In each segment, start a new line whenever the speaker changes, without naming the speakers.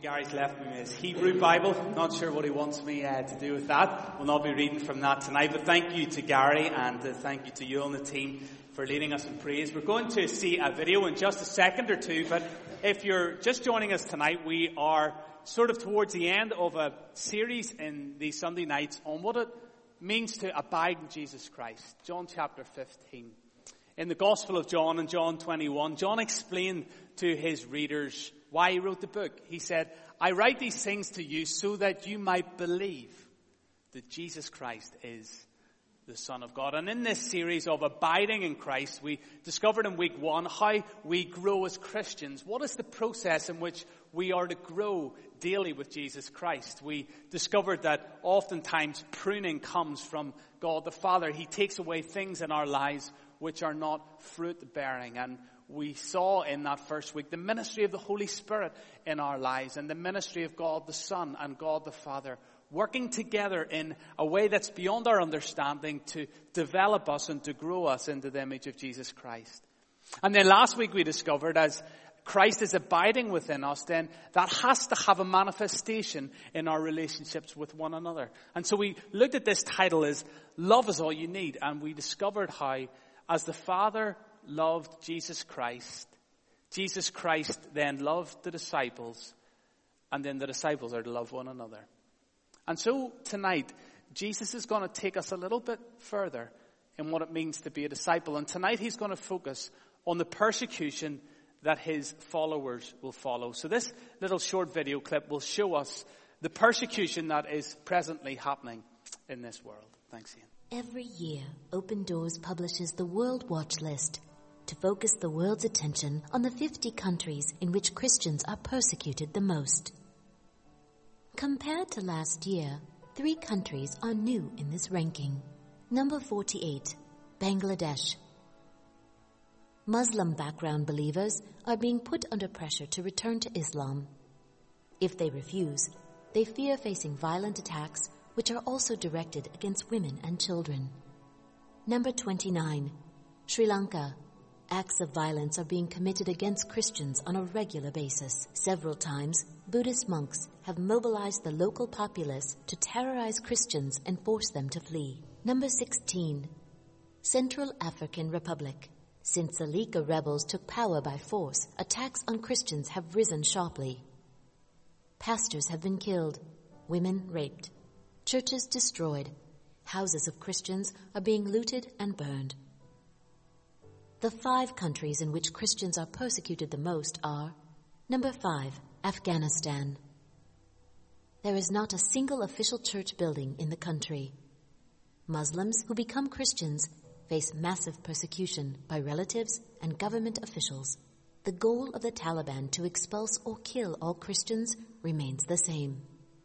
Gary's left me his Hebrew Bible. Not sure what he wants me to do with that. We'll not be reading from that tonight, but thank you to Gary and thank you to you and the team for leading us in praise. We're going to see a video in just a second or two, but if you're just joining us tonight, we are sort of towards the end of a series in these Sunday nights on what it means to abide in Jesus Christ. John chapter 15. In the Gospel of John, in John 21, John explained to his readers why he wrote the book. He said, I write these things to you so that you might believe that Jesus Christ is the Son of God. And in this series of abiding in Christ, we discovered in week 1 how we grow as Christians. What is the process in which we are to grow daily with Jesus Christ? We discovered that oftentimes pruning comes from God the Father. He takes away things in our lives which are not fruit-bearing. And we saw in that first week the ministry of the Holy Spirit in our lives and the ministry of God the Son and God the Father working together in a way that's beyond our understanding to develop us and to grow us into the image of Jesus Christ. And then last week we discovered as Christ is abiding within us, then that has to have a manifestation in our relationships with one another. And so we looked at this title as Love is All You Need, and we discovered how as the Father loved Jesus Christ then loved the disciples, and then the disciples are to love one another. And so tonight, Jesus is going to take us a little bit further in what it means to be a disciple. And tonight he's going to focus on the persecution that his followers will follow. So this little short video clip will show us the persecution that is presently happening in this world. Thanks, Ian.
Every year, Open Doors publishes the World Watch List to focus the world's attention on the 50 countries in which Christians are persecuted the most. Compared to last year, 3 countries are new in this ranking. Number 48, Bangladesh. Muslim background believers are being put under pressure to return to Islam. If they refuse, they fear facing violent attacks which are also directed against women and children. Number 29, Sri Lanka. Acts of violence are being committed against Christians on a regular basis. Several times, Buddhist monks have mobilized the local populace to terrorize Christians and force them to flee. Number 16, Central African Republic. Since the Lika rebels took power by force, attacks on Christians have risen sharply. Pastors have been killed, women raped, churches destroyed, houses of Christians are being looted and burned. The 5 countries in which Christians are persecuted the most are: number 5, Afghanistan. There is not a single official church building in the country. Muslims who become Christians face massive persecution by relatives and government officials. The goal of the Taliban to expulse or kill all Christians remains the same.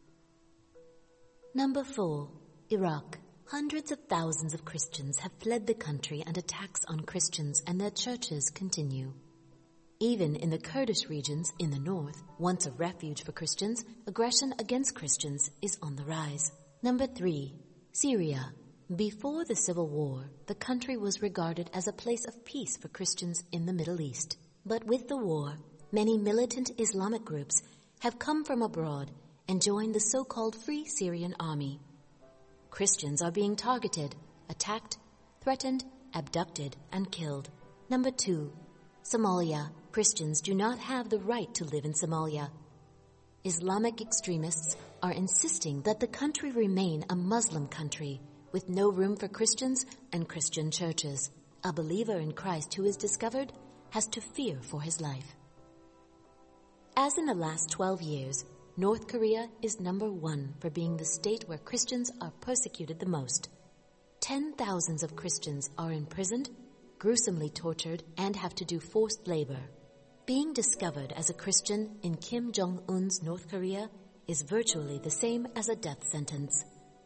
Number 4, Iraq. Hundreds of thousands of Christians have fled the country and attacks on Christians and their churches continue. Even in the Kurdish regions in the north, once a refuge for Christians, aggression against Christians is on the rise. Number 3, Syria. Before the civil war, the country was regarded as a place of peace for Christians in the Middle East. But with the war, many militant Islamic groups have come from abroad and joined the so-called Free Syrian Army. Christians are being targeted, attacked, threatened, abducted, and killed. Number 2, Somalia. Christians do not have the right to live in Somalia. Islamic extremists are insisting that the country remain a Muslim country with no room for Christians and Christian churches. A believer in Christ who is discovered has to fear for his life. As in the last 12 years, North Korea is number 1 for being the state where Christians are persecuted the most. 10,000s of Christians are imprisoned, gruesomely tortured, and have to do forced labor. Being discovered as a Christian in Kim Jong-un's North Korea is virtually the same as a death sentence.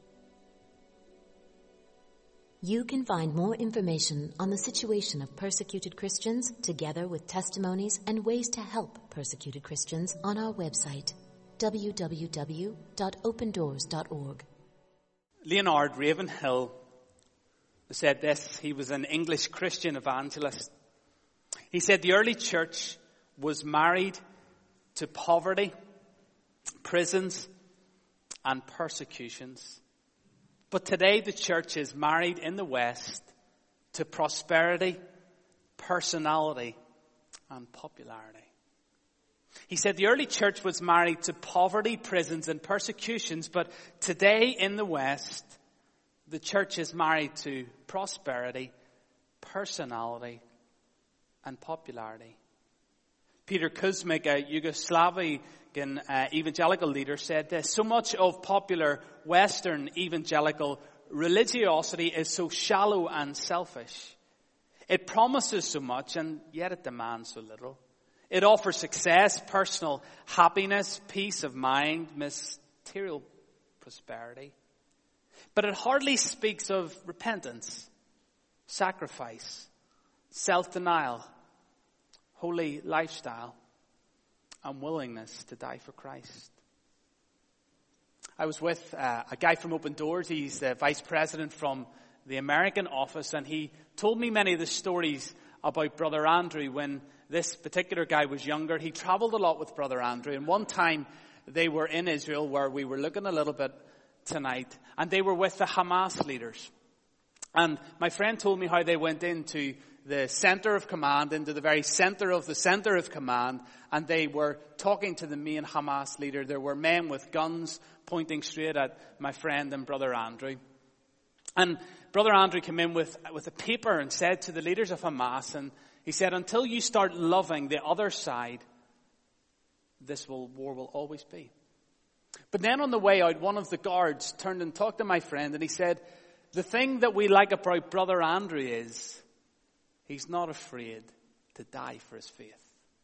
You can find more information on the situation of persecuted Christians, together with testimonies and ways to help persecuted Christians, on our website, www.opendoors.org.
Leonard Ravenhill said this. He was an English Christian evangelist. He said the early church was married to poverty prisons and persecutions. But today the church is married in the West to prosperity, personality, and popularity. He said the early church was married to poverty, prisons, and persecutions, but today in the West, the church is married to prosperity, personality, and popularity. Peter Kuzmic, a Yugoslavian evangelical leader, said this: so much of popular Western evangelical religiosity is so shallow and selfish. It promises so much and yet it demands so little. It offers success, personal happiness, peace of mind, material prosperity. But it hardly speaks of repentance, sacrifice, self-denial, holy lifestyle, and willingness to die for Christ. I was with a guy from Open Doors. He's the vice president from the American office, and he told me many of the stories about Brother Andrew. When this particular guy was younger, he traveled a lot with Brother Andrew, and one time they were in Israel, where we were looking a little bit tonight, and they were with the Hamas leaders. And my friend told me how they went into the center of command, into the very center of the center of command, and they were talking to the main Hamas leader. There were men with guns pointing straight at my friend and Brother Andrew. And Brother Andrew came in with a paper and said to the leaders of Hamas, and he said, until you start loving the other side, this war will always be. But then on the way out, one of the guards turned and talked to my friend, and he said, the thing that we like about Brother Andrew is he's not afraid to die for his faith.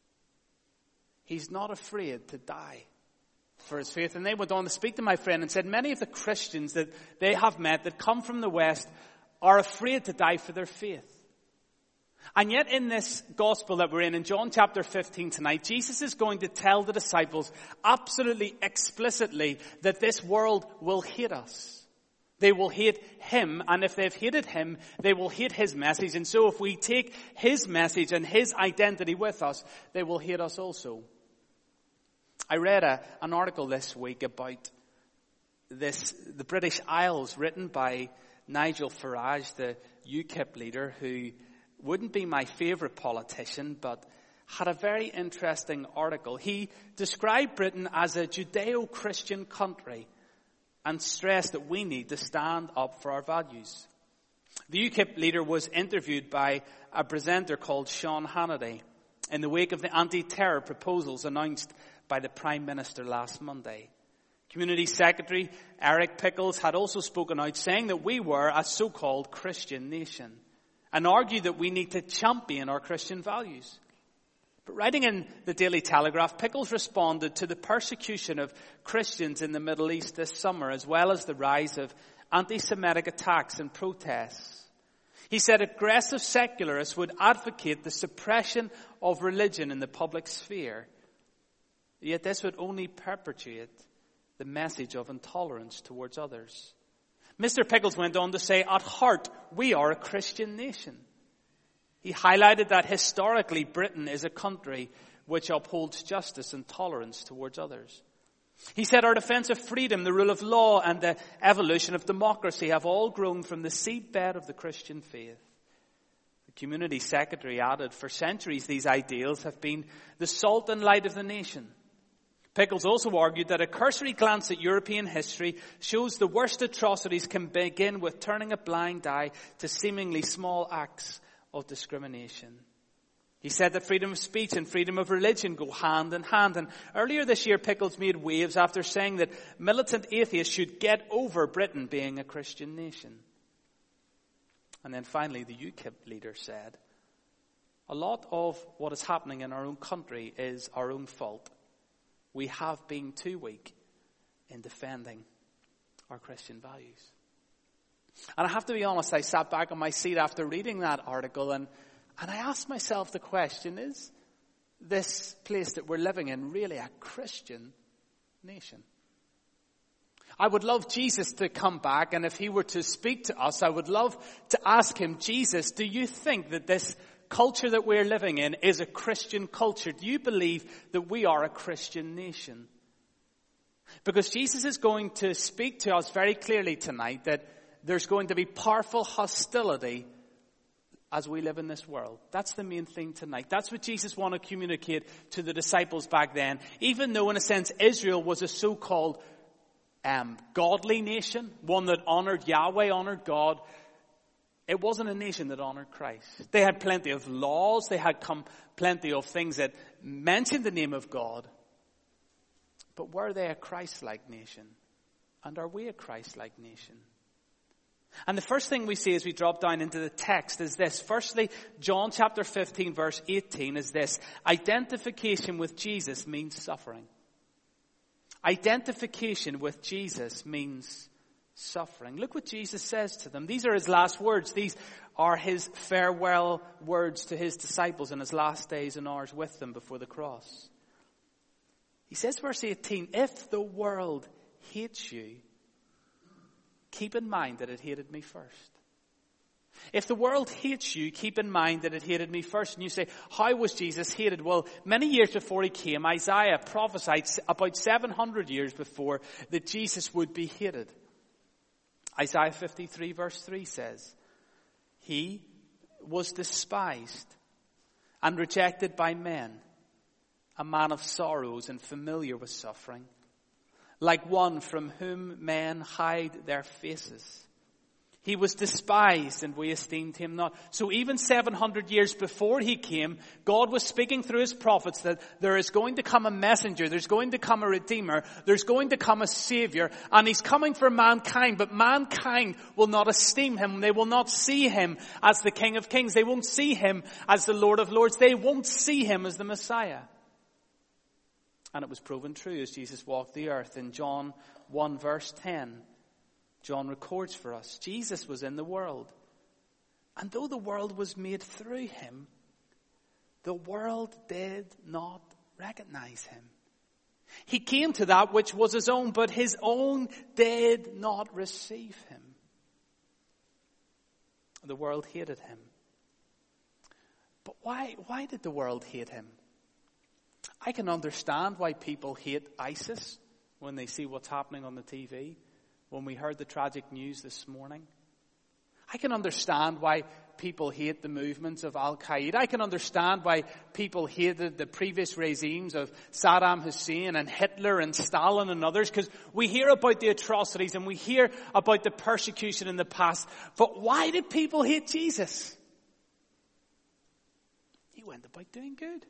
He's not afraid to die for his faith. And they went on to speak to my friend and said many of the Christians that they have met that come from the West are afraid to die for their faith. And yet in this gospel that we're in John chapter 15 tonight, Jesus is going to tell the disciples absolutely explicitly that this world will hate us. They will hate him, and if they've hated him, they will hate his message. And so if we take his message and his identity with us, they will hate us also. I read an article this week about the British Isles, written by Nigel Farage, the UKIP leader, who wouldn't be my favourite politician, but had a very interesting article. He described Britain as a Judeo-Christian country and stressed that we need to stand up for our values. The UKIP leader was interviewed by a presenter called Sean Hannity in the wake of the anti-terror proposals announced by the Prime Minister last Monday. Community Secretary Eric Pickles had also spoken out, saying that we were a so-called Christian nation, and argued that we need to champion our Christian values. But writing in the Daily Telegraph, Pickles responded to the persecution of Christians in the Middle East this summer, as well as the rise of anti-Semitic attacks and protests. He said aggressive secularists would advocate the suppression of religion in the public sphere. Yet this would only perpetuate the message of intolerance towards others. Mr. Pickles went on to say, at heart, we are a Christian nation. He highlighted that historically Britain is a country which upholds justice and tolerance towards others. He said our defense of freedom, the rule of law, and the evolution of democracy have all grown from the seedbed of the Christian faith. The community secretary added, for centuries these ideals have been the salt and light of the nation. Pickles also argued that a cursory glance at European history shows the worst atrocities can begin with turning a blind eye to seemingly small acts of discrimination. He said that freedom of speech and freedom of religion go hand in hand. And earlier this year, Pickles made waves after saying that militant atheists should get over Britain being a Christian nation. And then finally, the UKIP leader said, a lot of what is happening in our own country is our own fault. We have been too weak in defending our Christian values. And I have to be honest, I sat back on my seat after reading that article and I asked myself the question, is this place that we're living in really a Christian nation? I would love Jesus to come back, and if he were to speak to us, I would love to ask him, Jesus, do you think that this culture that we're living in is a Christian culture? Do you believe that we are a Christian nation? Because Jesus is going to speak to us very clearly tonight that there's going to be powerful hostility as we live in this world. That's the main thing tonight. That's what Jesus wanted to communicate to the disciples back then. Even though, in a sense, Israel was a so-called godly nation, one that honored Yahweh, honored God, it wasn't a nation that honored Christ. They had plenty of laws. They had plenty of things that mentioned the name of God. But were they a Christ-like nation? And are we a Christ-like nation? And the first thing we see as we drop down into the text is this. Firstly, John chapter 15 verse 18 is this. Identification with Jesus means suffering. Identification with Jesus means suffering. Look what Jesus says to them. These are his last words. These are his farewell words to his disciples in his last days and hours with them before the cross. He says, verse 18, if the world hates you, keep in mind that it hated me first. If the world hates you, keep in mind that it hated me first. And you say, how was Jesus hated? Well, many years before he came, Isaiah prophesied about 700 years before that Jesus would be hated. Isaiah 53 verse 3 says, he was despised and rejected by men, a man of sorrows and familiar with suffering, like one from whom men hide their faces. He was despised and we esteemed him not. So even 700 years before he came, God was speaking through his prophets that there is going to come a messenger, there's going to come a redeemer, there's going to come a savior, and he's coming for mankind, but mankind will not esteem him. They will not see him as the King of Kings. They won't see him as the Lord of Lords. They won't see him as the Messiah. And it was proven true as Jesus walked the earth. In John 1 verse 10, John records for us, Jesus was in the world. And though the world was made through him, the world did not recognize him. He came to that which was his own, but his own did not receive him. The world hated him. But why did the world hate him? I can understand why people hate ISIS when they see what's happening on the TV, when we heard the tragic news this morning. I can understand why people hate the movements of Al-Qaeda. I can understand why people hated the previous regimes of Saddam Hussein and Hitler and Stalin and others, because we hear about the atrocities and we hear about the persecution in the past. But why did people hate Jesus? He went about doing good.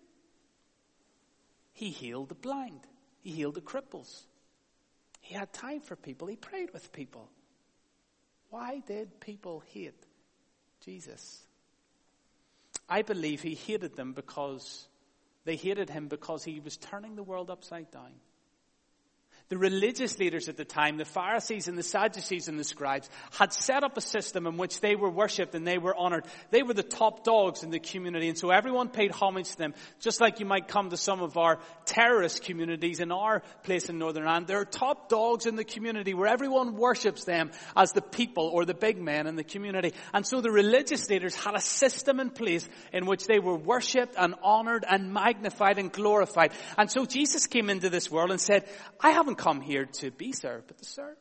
He healed the blind. He healed the cripples. He had time for people. He prayed with people. Why did people hate Jesus? I believe he hated them because they hated him because he was turning the world upside down. The religious leaders at the time, the Pharisees and the Sadducees and the scribes, had set up a system in which they were worshipped and they were honored. They were the top dogs in the community, and so everyone paid homage to them. Just like you might come to some of our terrorist communities in our place in Northern Ireland. They're top dogs in the community where everyone worships them as the people or the big men in the community. And so the religious leaders had a system in place in which they were worshipped and honored and magnified and glorified. And so Jesus came into this world and said, I haven't come here to be served, but to serve.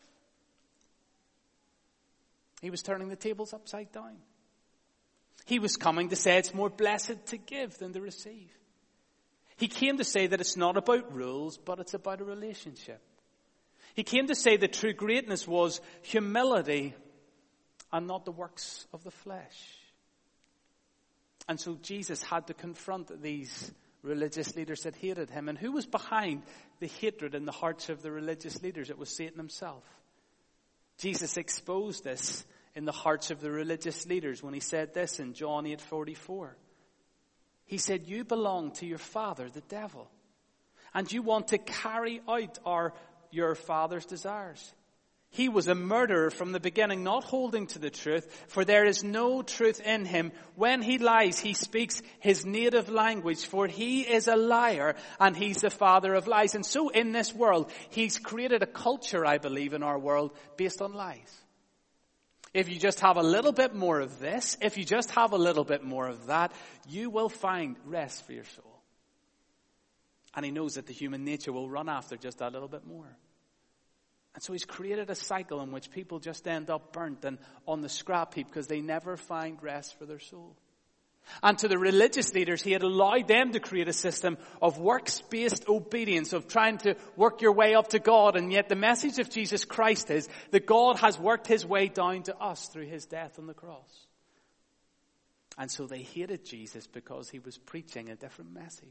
He was turning the tables upside down. He was coming to say it's more blessed to give than to receive. He came to say that it's not about rules, but it's about a relationship. He came to say that true greatness was humility and not the works of the flesh. And so Jesus had to confront these religious leaders that hated him. And who was behind the hatred in the hearts of the religious leaders? It was Satan himself. Jesus exposed this in the hearts of the religious leaders when he said this in John 8:44. He said, you belong to your father, the devil, and you want to carry out your father's desires. He was a murderer from the beginning, not holding to the truth, for there is no truth in him. When he lies, he speaks his native language, for he is a liar and he's the father of lies. And so in this world, he's created a culture, I believe, in our world based on lies. If you just have a little bit more of this, if you just have a little bit more of that, you will find rest for your soul. And he knows that the human nature will run after just that little bit more. And so he's created a cycle in which people just end up burnt and on the scrap heap because they never find rest for their soul. And to the religious leaders, he had allowed them to create a system of works-based obedience, of trying to work your way up to God. And yet the message of Jesus Christ is that God has worked his way down to us through his death on the cross. And so they hated Jesus because he was preaching a different message.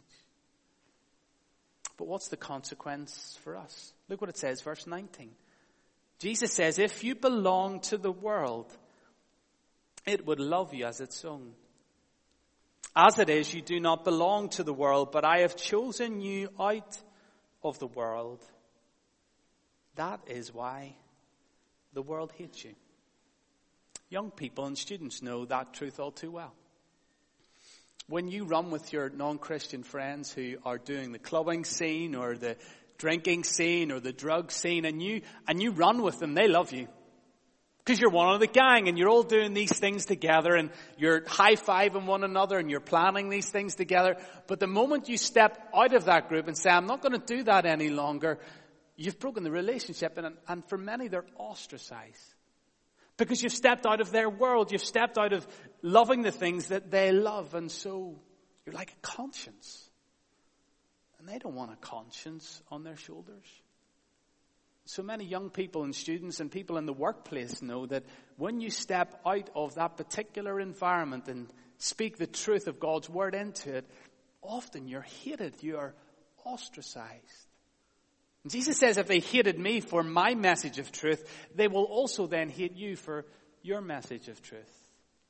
But what's the consequence for us? Look what it says, verse 19. Jesus says, if you belong to the world, it would love you as its own. As it is, you do not belong to the world, but I have chosen you out of the world. That is why the world hates you. Young people and students know that truth all too well. When you run with your non-Christian friends who are doing the clubbing scene or the drinking scene or the drug scene, and you run with them, they love you. Because you're one of the gang and you're all doing these things together and you're high-fiving one another and you're planning these things together. But the moment you step out of that group and say, I'm not going to do that any longer, you've broken the relationship, and for many they're ostracized. Because you've stepped out of their world, you've stepped out of loving the things that they love, and so you're like a conscience. And they don't want a conscience on their shoulders. So many young people and students and people in the workplace know that when you step out of that particular environment and speak the truth of God's word into it, often you're hated, you're ostracized. And Jesus says if they hated me for my message of truth, they will also then hate you for your message of truth.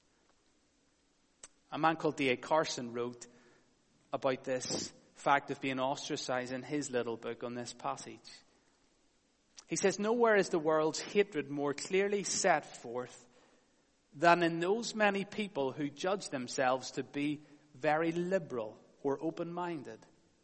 A man called D.A. Carson wrote about this fact of being ostracized in his little book on this passage. He says, nowhere is the world's hatred more clearly set forth than in those many people who judge themselves to be very liberal or open-minded.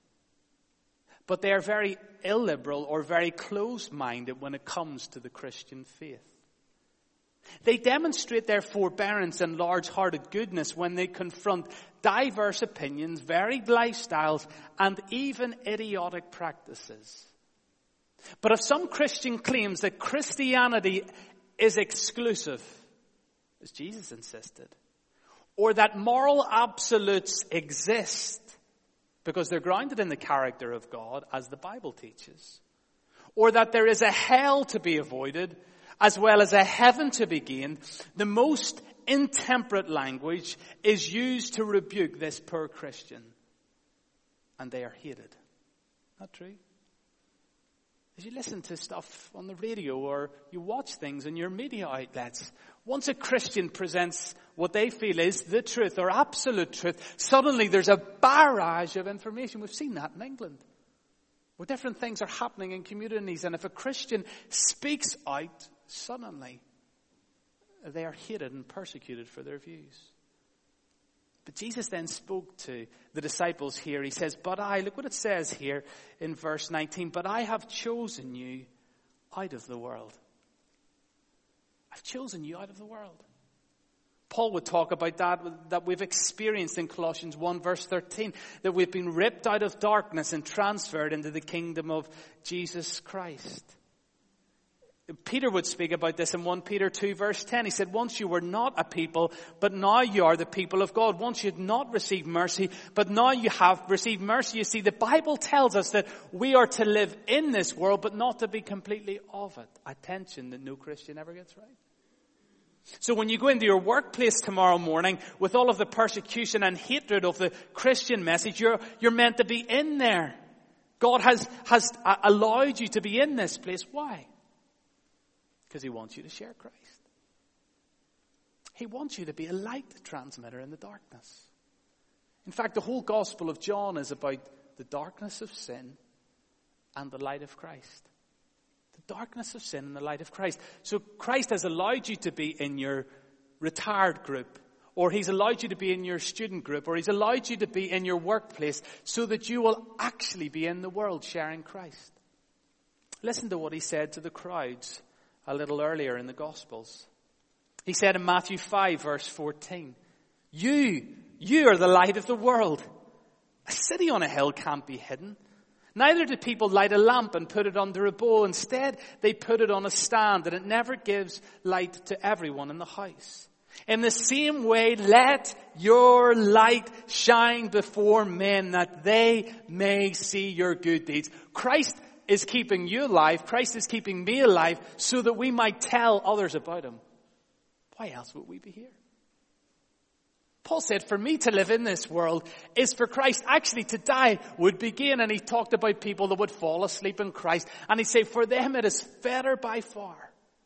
But they are very illiberal or very close-minded when it comes to the Christian faith. They demonstrate their forbearance and large-hearted goodness when they confront diverse opinions, varied lifestyles, and even idiotic practices. But if some Christian claims that Christianity is exclusive, as Jesus insisted, or that moral absolutes exist because they're grounded in the character of God, as the Bible teaches, or that there is a hell to be avoided as well as a heaven to be gained, the most intemperate language is used to rebuke this poor Christian. And they are hated. Not true? As you listen to stuff on the radio or you watch things in your media outlets, once a Christian presents what they feel is the truth or absolute truth, suddenly there's a barrage of information. We've seen that in England, where different things are happening in communities. And if a Christian speaks out, suddenly they are hated and persecuted for their views. But Jesus then spoke to the disciples here. He says, but I, look what it says here in verse 19, but I have chosen you out of the world. I've chosen you out of the world. Paul would talk about that we've experienced in Colossians 1 verse 13, that we've been ripped out of darkness and transferred into the kingdom of Jesus Christ. Peter would speak about this in 1 Peter 2 verse 10. He said, once you were not a people, but now you are the people of God. Once you had not received mercy, but now you have received mercy. You see, the Bible tells us that we are to live in this world, but not to be completely of it. A tension that no Christian ever gets right. So when you go into your workplace tomorrow morning with all of the persecution and hatred of the Christian message, you're meant to be in there. God has allowed you to be in this place. Why? Because he wants you to share Christ. He wants you to be a light transmitter in the darkness. In fact, the whole Gospel of John is about the darkness of sin and the light of Christ. The darkness of sin and the light of Christ. So Christ has allowed you to be in your retired group, or he's allowed you to be in your student group, or he's allowed you to be in your workplace so that you will actually be in the world sharing Christ. Listen to what he said to the crowds a little earlier in the Gospels. He said in Matthew 5 verse 14, You are the light of the world. A city on a hill can't be hidden. Neither do people light a lamp and put it under a bowl. Instead, they put it on a stand, and it never gives light to everyone in the house. In the same way, let your light shine before men, that they may see your good deeds. Christ is keeping you alive. Christ is keeping me alive so that we might tell others about him. Why else would we be here? Paul said, for me to live in this world is for Christ. Actually, to die would be gain. And he talked about people that would fall asleep in Christ. And he said, for them it is better by far.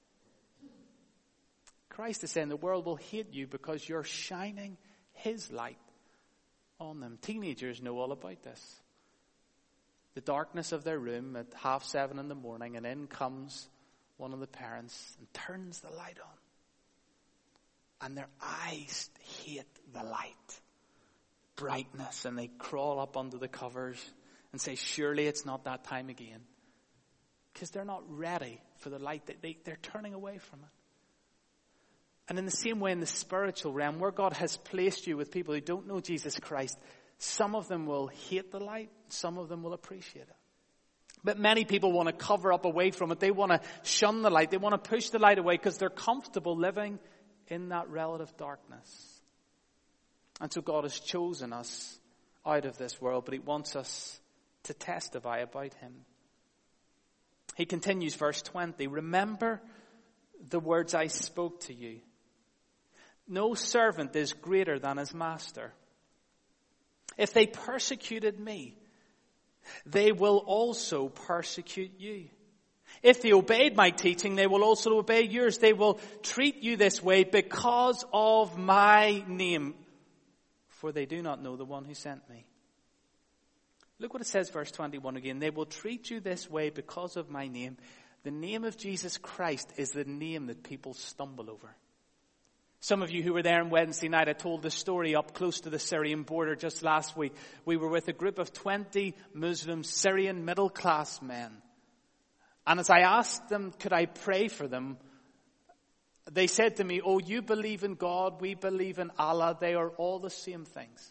Christ is saying the world will hate you because you're shining his light on them. Teenagers know all about this. The darkness of their room at 7:30 in the morning, and in comes one of the parents and turns the light on. And their eyes hate the light, brightness, and they crawl up under the covers and say, surely it's not that time again. Because they're not ready for the light. They're turning away from it. And in the same way, in the spiritual realm, where God has placed you with people who don't know Jesus Christ, some of them will hate the light, some of them will appreciate it. But many people want to cover up away from it. They want to shun the light. They want to push the light away because they're comfortable living in that relative darkness. And so God has chosen us out of this world, but he wants us to testify about him. He continues, verse 20, remember the words I spoke to you. No servant is greater than his master. If they persecuted me, they will also persecute you. If they obeyed my teaching, they will also obey yours. They will treat you this way because of my name, for they do not know the one who sent me. Look what it says, verse 21 again. They will treat you this way because of my name. The name of Jesus Christ is the name that people stumble over. Some of you who were there on Wednesday night, I told the story up close to the Syrian border just last week. We were with a group of 20 Muslim Syrian middle-class men. And as I asked them, could I pray for them? They said to me, oh, you believe in God, we believe in Allah. They are all the same things.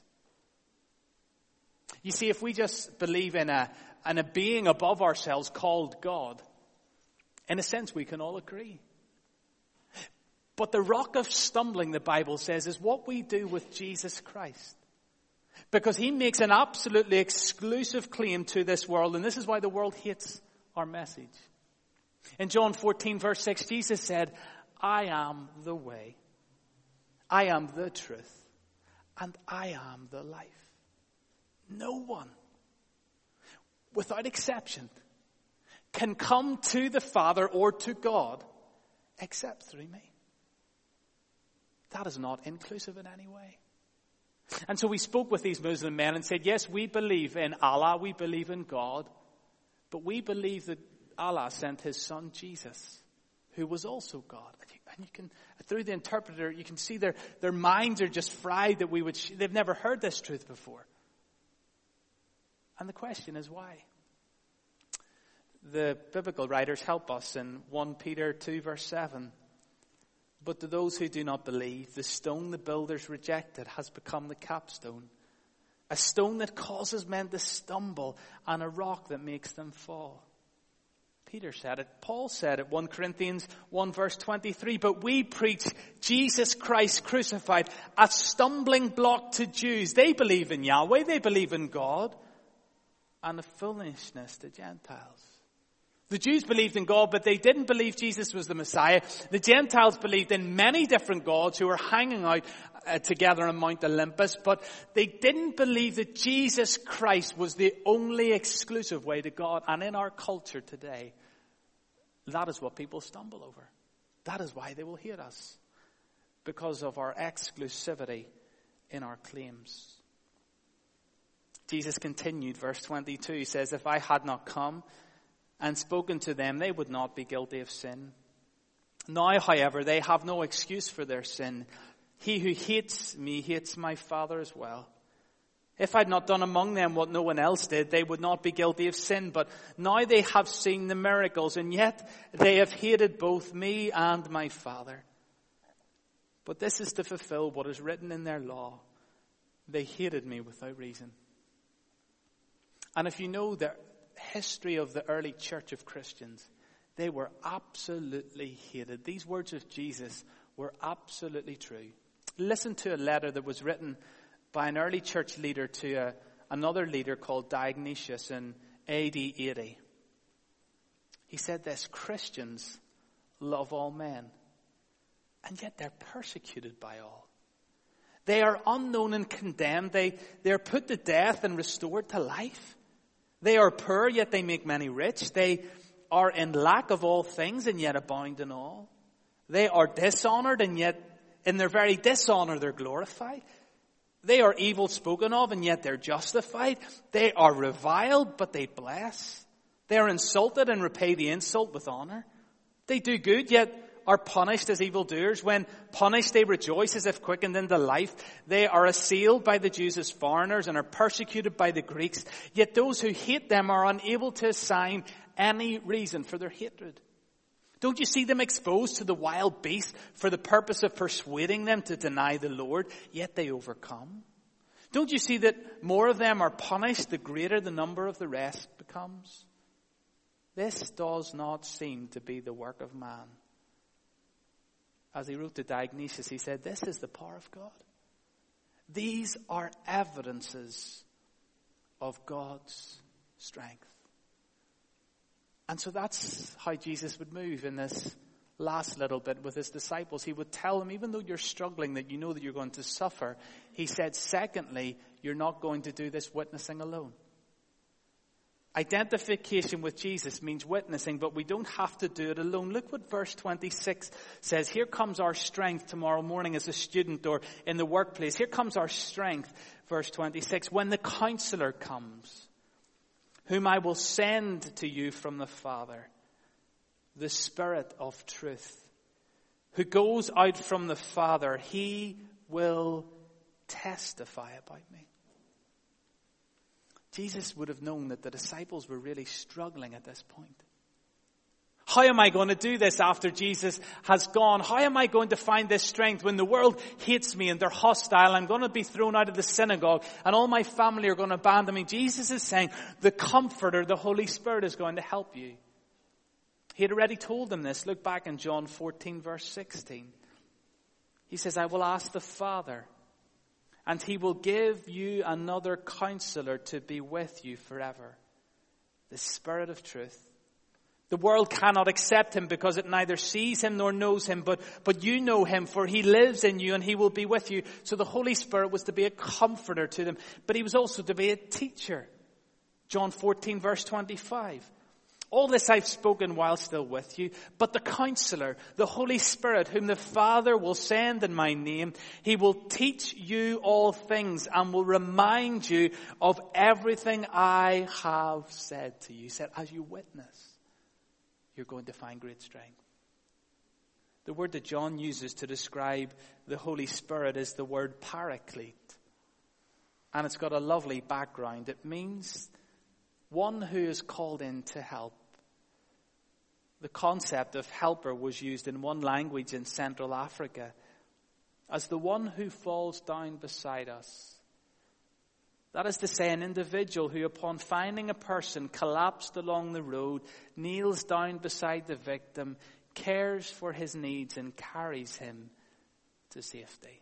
You see, if we just believe in a being above ourselves called God, in a sense we can all agree. But the rock of stumbling, the Bible says, is what we do with Jesus Christ. Because he makes an absolutely exclusive claim to this world, and this is why the world hates our message. In John 14, verse 6, Jesus said, I am the way, I am the truth, and I am the life. No one, without exception, can come to the Father or to God except through me. That is not inclusive in any way. And so we spoke with these Muslim men and said, yes, we believe in Allah, we believe in God, but we believe that Allah sent his son Jesus, who was also God. And you can, through the interpreter, you can see their minds are just fried that they've never heard this truth before. And the question is why? The biblical writers help us in 1 Peter 2 verse 7. But to those who do not believe, the stone the builders rejected has become the capstone, a stone that causes men to stumble and a rock that makes them fall. Peter said it. Paul said it. 1 Corinthians 1 verse 23. But we preach Jesus Christ crucified, a stumbling block to Jews. They believe in Yahweh. They believe in God. And a foolishness to Gentiles. The Jews believed in God, but they didn't believe Jesus was the Messiah. The Gentiles believed in many different gods who were hanging out together on Mount Olympus, but they didn't believe that Jesus Christ was the only exclusive way to God. And in our culture today, that is what people stumble over. That is why they will hate us, because of our exclusivity in our claims. Jesus continued, verse 22, he says, if I had not come and spoken to them, they would not be guilty of sin. Now, however, they have no excuse for their sin. He who hates me hates my Father as well. If I had not done among them what no one else did, they would not be guilty of sin. But now they have seen the miracles, and yet they have hated both me and my Father. But this is to fulfill what is written in their law. They hated me without reason. And if you know that history of the early church of Christians, they were absolutely hated. These words of Jesus were absolutely true. Listen to a letter that was written by an early church leader to another leader called Dionysius in AD 80. He said this: Christians love all men, and yet they're persecuted by all. They are unknown and condemned. They are put to death and restored to life. They are poor, yet they make many rich. They are in lack of all things, and yet abound in all. They are dishonored, and yet in their very dishonor they're glorified. They are evil spoken of, and yet they're justified. They are reviled, but they bless. They are insulted and repay the insult with honor. They do good, yet are punished as evildoers. When punished, they rejoice as if quickened into life. They are assailed by the Jews as foreigners and are persecuted by the Greeks. Yet those who hate them are unable to assign any reason for their hatred. Don't you see them exposed to the wild beasts for the purpose of persuading them to deny the Lord? Yet they overcome. Don't you see that more of them are punished, the greater the number of the rest becomes? This does not seem to be the work of man. As he wrote to Dionysius, he said, this is the power of God. These are evidences of God's strength. And so that's how Jesus would move in this last little bit with his disciples. He would tell them, even though you're struggling, that you know that you're going to suffer. He said, secondly, you're not going to do this witnessing alone. Identification with Jesus means witnessing, but we don't have to do it alone. Look what verse 26 says. Here comes our strength tomorrow morning as a student or in the workplace. Here comes our strength, verse 26. When the Counselor comes, whom I will send to you from the Father, the Spirit of truth, who goes out from the Father, he will testify about me. Jesus would have known that the disciples were really struggling at this point. How am I going to do this after Jesus has gone? How am I going to find this strength when the world hates me and they're hostile? I'm going to be thrown out of the synagogue and all my family are going to abandon me. Jesus is saying the Comforter, the Holy Spirit, is going to help you. He had already told them this. Look back in John 14, verse 16. He says, I will ask the Father, and he will give you another Counselor to be with you forever, the Spirit of truth. The world cannot accept him because it neither sees him nor knows him, but you know him, for he lives in you and he will be with you. So the Holy Spirit was to be a comforter to them, but he was also to be a teacher. John 14, verse 25. All this I've spoken while still with you, but the Counselor, the Holy Spirit, whom the Father will send in my name, he will teach you all things and will remind you of everything I have said to you. He said, as you witness, you're going to find great strength. The word that John uses to describe the Holy Spirit is the word paraclete. And it's got a lovely background. It means one who is called in to help. The concept of helper was used in one language in Central Africa as the one who falls down beside us. That is to say, an individual who, upon finding a person collapsed along the road, kneels down beside the victim, cares for his needs, and carries him to safety.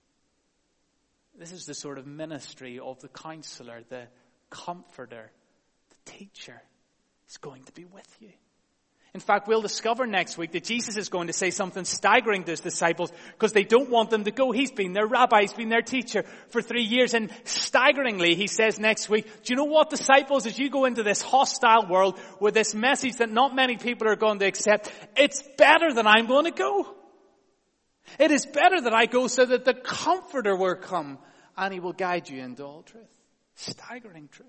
This is the sort of ministry of the Counselor, the Comforter, the Teacher. Is going to be with you. In fact, we'll discover next week that Jesus is going to say something staggering to his disciples because they don't want them to go. He's been their rabbi, he's been their teacher for 3 years. And staggeringly, he says next week, do you know what, disciples, as you go into this hostile world with this message that not many people are going to accept, it's better that I'm going to go. It is better that I go so that the Comforter will come and he will guide you into all truth. Staggering truth.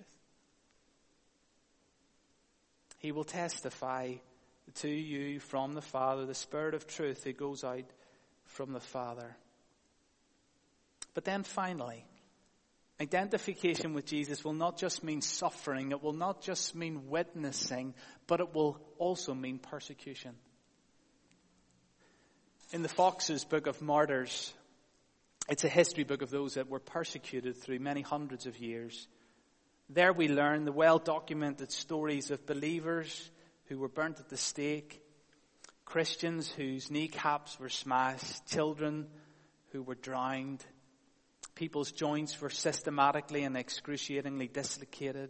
He will testify to you from the Father, the Spirit of truth who goes out from the Father. But then finally, identification with Jesus will not just mean suffering, it will not just mean witnessing, but it will also mean persecution. In the Fox's Book of Martyrs, it's a history book of those that were persecuted through many hundreds of years. There we learn the well-documented stories of believers who were burnt at the stake, Christians whose kneecaps were smashed, children who were drowned, people's joints were systematically and excruciatingly dislocated,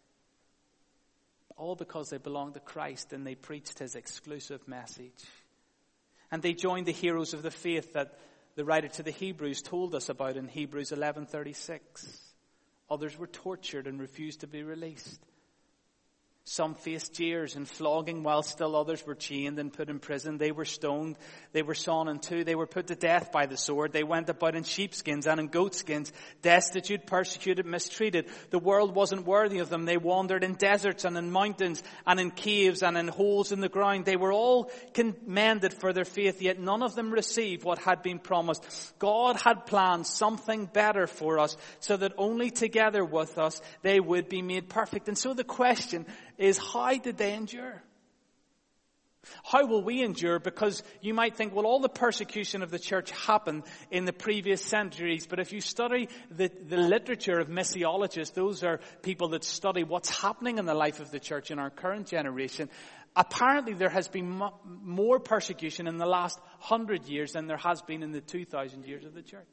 all because they belonged to Christ and they preached his exclusive message. And they joined the heroes of the faith that the writer to the Hebrews told us about in Hebrews 11:36. Others were tortured and refused to be released. Some faced jeers and flogging, while still others were chained and put in prison. They were stoned. They were sawn in two. They were put to death by the sword. They went about in sheepskins and in goatskins, destitute, persecuted, mistreated. The world wasn't worthy of them. They wandered in deserts and in mountains and in caves and in holes in the ground. They were all commended for their faith, yet none of them received what had been promised. God had planned something better for us, so that only together with us they would be made perfect. And so the question is, how did they endure? How will we endure? Because you might think, well, all the persecution of the church happened in the previous centuries. But if you study the literature of missiologists, those are people that study what's happening in the life of the church in our current generation. Apparently there has been more persecution in the last 100 years than there has been in the 2,000 years of the church.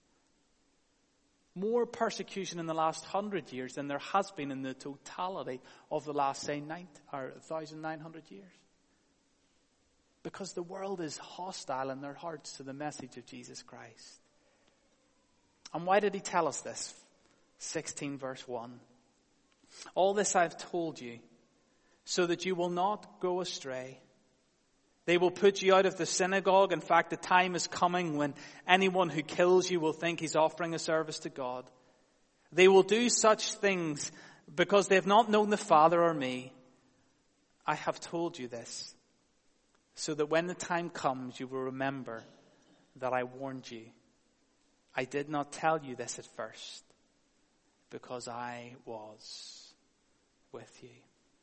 More persecution in the last 100 years than there has been in the totality of the last, say, 1,900 years. Because the world is hostile in their hearts to the message of Jesus Christ. And why did he tell us this? 16 verse 1. All this I have told you, so that you will not go astray. They will put you out of the synagogue. In fact, the time is coming when anyone who kills you will think he's offering a service to God. They will do such things because they have not known the Father or me. I have told you this, so that when the time comes, you will remember that I warned you. I did not tell you this at first, because I was with you.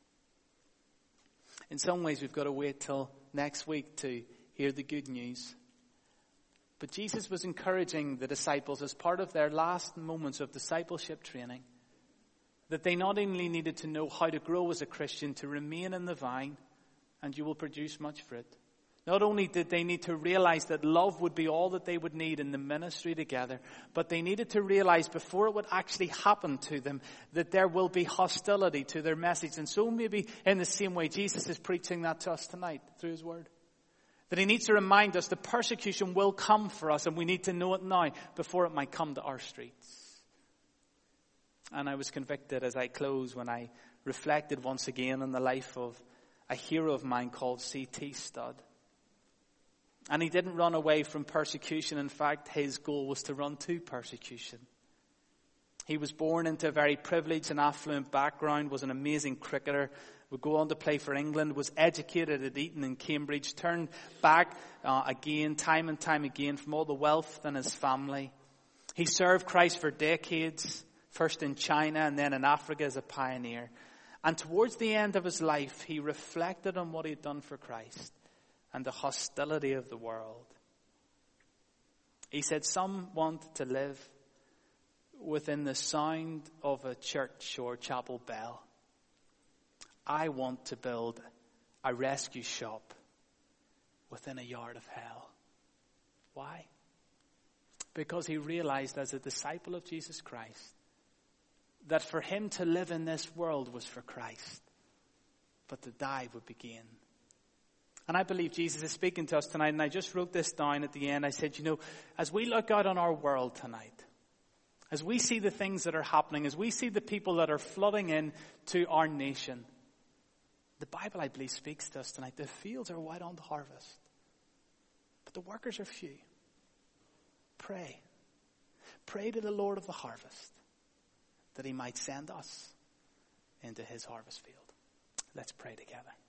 In some ways, we've got to wait till next week to hear the good news. But Jesus was encouraging the disciples as part of their last moments of discipleship training, that they not only needed to know how to grow as a Christian, to remain in the vine, and you will produce much fruit. Not only did they need to realize that love would be all that they would need in the ministry together, but they needed to realize before it would actually happen to them that there will be hostility to their message. And so maybe in the same way Jesus is preaching that to us tonight through his word. That he needs to remind us the persecution will come for us, and we need to know it now before it might come to our streets. And I was convicted as I close when I reflected once again on the life of a hero of mine called C.T. Studd. And he didn't run away from persecution. In fact, his goal was to run to persecution. He was born into a very privileged and affluent background, was an amazing cricketer, would go on to play for England, was educated at Eton and Cambridge, turned back again, time and time again, from all the wealth in his family. He served Christ for decades, first in China and then in Africa as a pioneer. And towards the end of his life, he reflected on what he had done for Christ and the hostility of the world. He said, some want to live within the sound of a church or chapel bell. I want to build a rescue shop within a yard of hell. Why? Because he realized as a disciple of Jesus Christ that for him to live in this world was for Christ, but to die would be gain. And I believe Jesus is speaking to us tonight, and I just wrote this down at the end. I said, as we look out on our world tonight, as we see the things that are happening, as we see the people that are flooding in to our nation, the Bible, I believe, speaks to us tonight. The fields are white unto harvest, but the workers are few. Pray. Pray to the Lord of the harvest that he might send us into his harvest field. Let's pray together.